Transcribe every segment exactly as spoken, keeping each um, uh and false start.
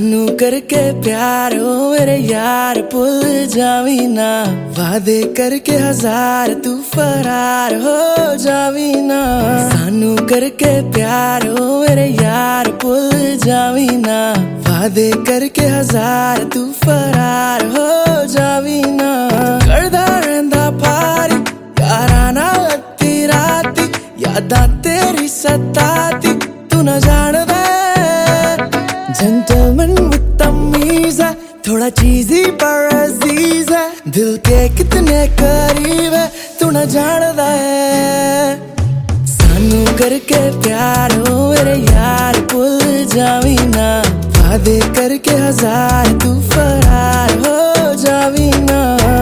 सानू करके प्यार हो मेरे यार भुल जावी ना, वादे करके हजार तू फरार हो जावी ना। सानू करके प्यार हो मेरे यार भुल जावी ना, वादे करके हजार तू फरार हो जावी ना। करदा रहिंदा पारी याराना अद्धी राती, यादां तेरी सताती तू ना जानदा। जेंटलमैन विद तमीज है, थोड़ा चीज़ी पर अजीज है, दिल के कितने करीब है तू ना जानदा है। सानू करके प्यार हो मेरे यार भुल जावी ना, वादे करके हजार तू फरार हो जावी ना।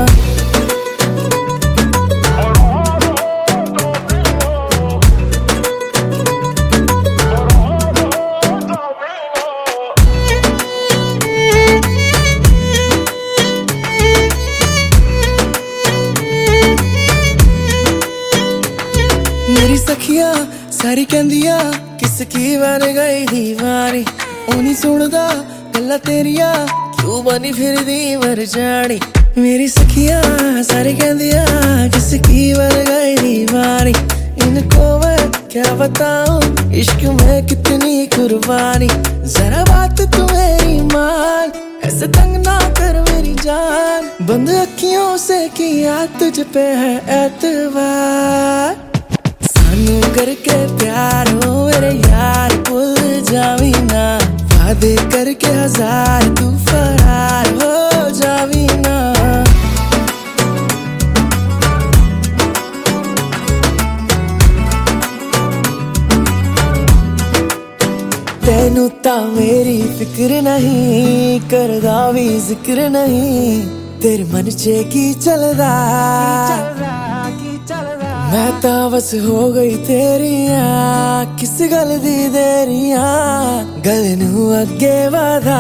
मेरी सखिया सारी कहंदिया किसकी बन गई दीवानी, ओ नहीं सुनदा गल्लां तेरिया क्यों बनी फिरदी मर जानी। मेरी सखिया सारी कहंदिया किसकी बन गई दीवानी, इनको मैं क्या बताऊं इश्क में कितनी कुर्बानी। जरा बात तू मेरी मान, ऐसे तंग ना कर मेरी जान, बंद अखियों से किया तुझ पे है एतबार। सानू करके प्यार हो मेरे यार भुल जावी ना, वादे करके हजार तू फरार हो जावी ना। तेनू ता मेरी फिक्र नहीं, करदा भी जिक्र नहीं, तेरे मन च की चलदा। मैं ता बस हो गई तेरिया, किस गल दी देरिया, गल नू अगे वादा।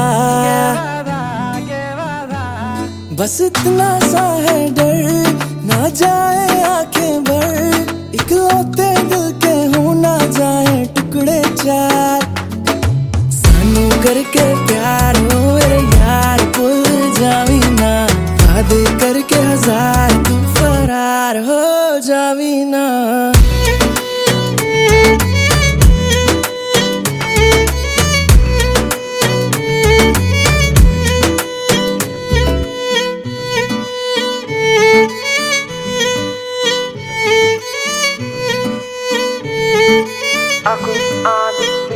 बस इतना सा है डर ना जाए आंखें भर, इकलौते दिल के हो ना जाए टुकड़े चार। सानू करके प्यार हो मेरे यार भुल जावी ना, वादे करके हजार तू फरार हो जावी ना। Aku ada